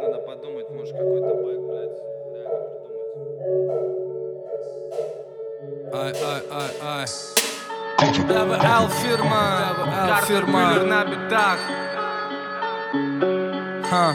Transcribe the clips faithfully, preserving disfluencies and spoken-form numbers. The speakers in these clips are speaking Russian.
надо подумать, может какой-то бэк, блядь, реально придумать. Ай, ай, ай, ай. ДВЛ фирма, ДВЛ фирма на битах. Ха.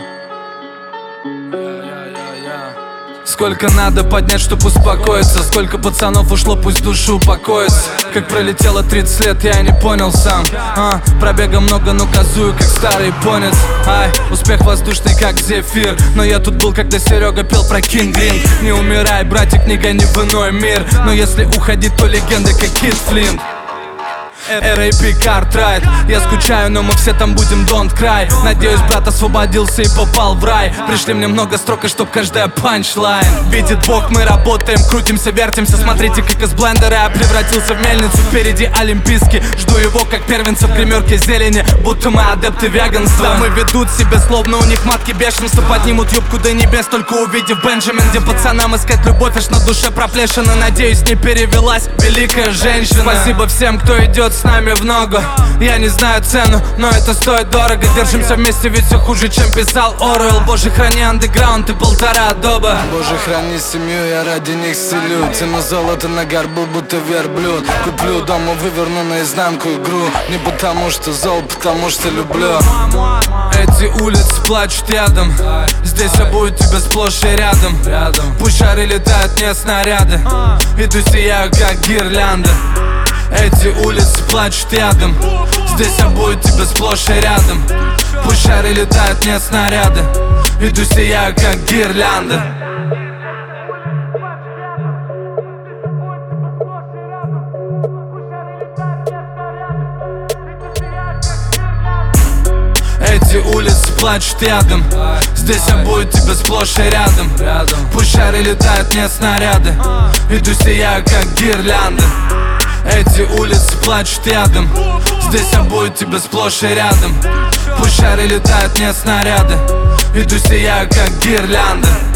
Сколько надо поднять, чтоб успокоиться? Сколько пацанов ушло, пусть души упокоится. Как пролетело тридцать лет, я не понял сам. а, Пробега много, но газую, как старый японец. Ай, успех воздушный, как зефир. Но я тут был, когда Серега пел про King Green. Не умирай, братик, не гони в иной мир. Но если уходить, то легенды, как Кид Флинт. эр эй пи Cartwright. Я скучаю, но мы все там будем, don't cry. Надеюсь, брат освободился и попал в рай. Пришли мне много строк, и чтоб каждая панчлайн. Видит Бог, мы работаем, крутимся, вертимся. Смотрите, как из блендера я превратился в мельницу. Впереди олимпийский, жду его как первенца в гримерке зелени. Будто мы адепты веганства. Дамы ведут себя, словно у них матки бешенства. Поднимут юбку до небес, только увидев Бенджамин. Где пацанам искать любовь, аж на душе проплешина. Надеюсь, не перевелась великая женщина. Спасибо всем, кто идет с нами в ногу. Я не знаю цену, но это стоит дорого. Держимся вместе, ведь все хуже, чем писал Оруэлл. Боже, храни андеграунд и полтора адоба. Боже, храни семью, я ради них селю. Тяну золото на горбу, будто верблюд. Куплю дома, выверну наизнанку игру. Не потому что зол, потому что люблю. Эти улицы плачут ядом. Здесь я буду тебя сплошь и рядом. Пусть шары летают, не снаряды. Иду сияю, как гирлянда. Эти улицы плачут ядом. Здесь я буду тебя сплошь и рядом. Пусть шары летают, не снаряды. Иду сияю, как гирлянда. Эти улицы плачут ядом. Здесь я буду тебя сплошь и рядом. Пусть шары летают, не снаряды. Иду сияю, как гирлянда. Эти улицы плачут ядом. Здесь я буду тебя сплошь и рядом. Пусть шары летают, не снаряды. Иду сияю, как гирлянда.